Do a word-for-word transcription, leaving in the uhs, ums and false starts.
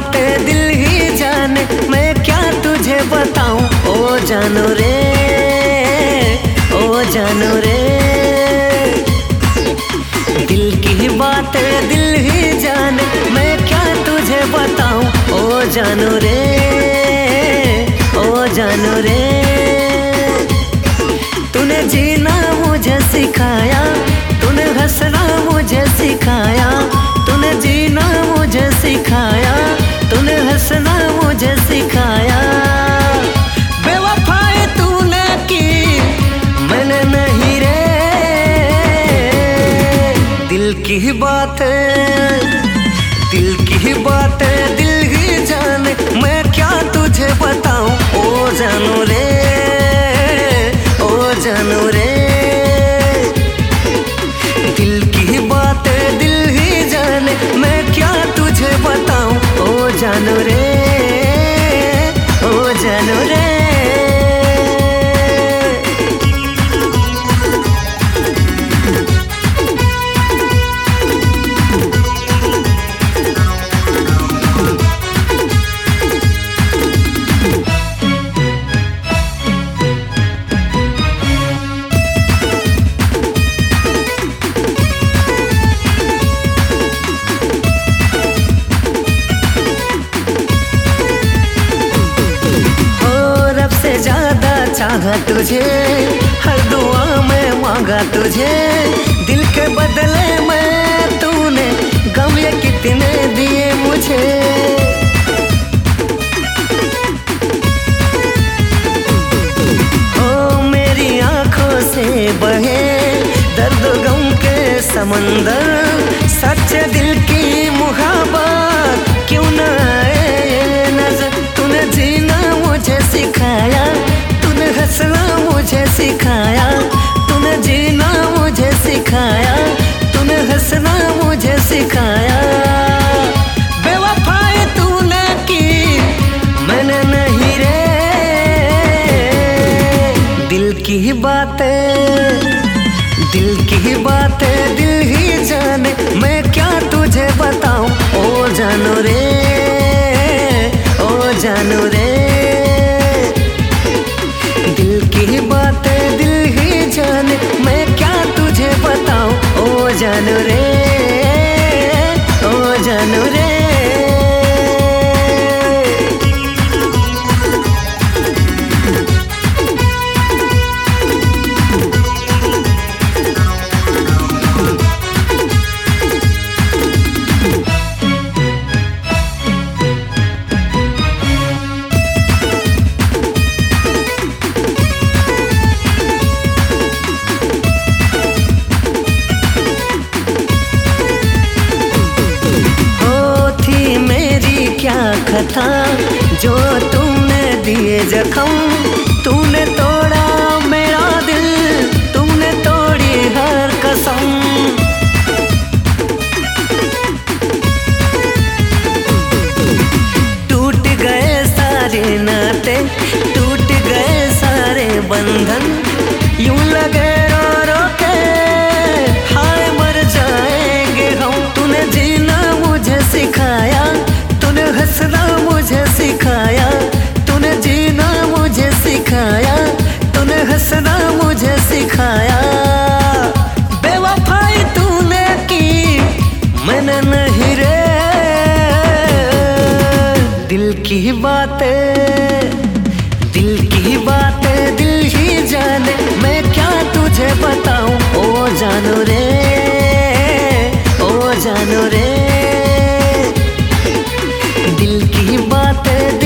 बात दिल ही जाने, मैं क्या तुझे बताऊं ओ जानू रे, ओ जानू रे। दिल की बात दिल ही जाने, मैं क्या तुझे बताऊं ओ जानू रे, ओ जानू रे। तूने जीना मुझे सिखाया, तूने हंसना मुझे सिखाया, तूने जीना मुझे सिखाया, तूने हंसना मुझे सिखाया। बेवफाई तूने की मैंने नहीं रे। दिल की बात दिल की बात दिल ही जाने, मैं क्या तुझे बताऊं ओ जानू रे, ओ जानू रे। दिल की बात दिल ही जाने, मैं क्या तुझे बताऊं ओ जानू रे, ओ जानू रे। चाहा तुझे, हर दुआ में मांगा तुझे, दिल के बदले में तूने गम ये कितने दिए मुझे। ओ मेरी आंखों से बहे दर्द गम के समंदर, सच्चे दिल की मुहाबत क्यों न आए नजर। तूने जीना मुझे सिखाया, तूने हंसना मुझे सिखाया, तूने जीना मुझे सिखाया, तूने हंसना मुझे सिखाया। बेवफाई तूने की मैंने नहीं रे। दिल की बातें दिल की बातें दिल ही जाने, मैं क्या तुझे बताऊं ओ जानू रे, ओ जानू रे। दिल की बातें दिल ही जाने, मैं क्या तुझे बताऊं ओ जानू रे, ओ जानू रे। था जो तुमने दिए जख्म, तूने तोड़ा मेरा दिल, तुमने तोड़ी हर कसम। टूट गए सारे नाते, टूट गए सारे बंधन, यूं लगे रो रो के हाय मर जाएंगे हम। तूने जीना मुझे सिखाया, तूने हंसना मुझे सिखाया, तूने जीना मुझे सिखाया, तूने हंसना मुझे सिखाया। बेवफाई तूने की मैंने नहीं रे। दिल की बातें दिल की बातें दिल ही जाने, मैं क्या तुझे बताऊं ओ जानू रे, ओ जानू रे। दिल की बातें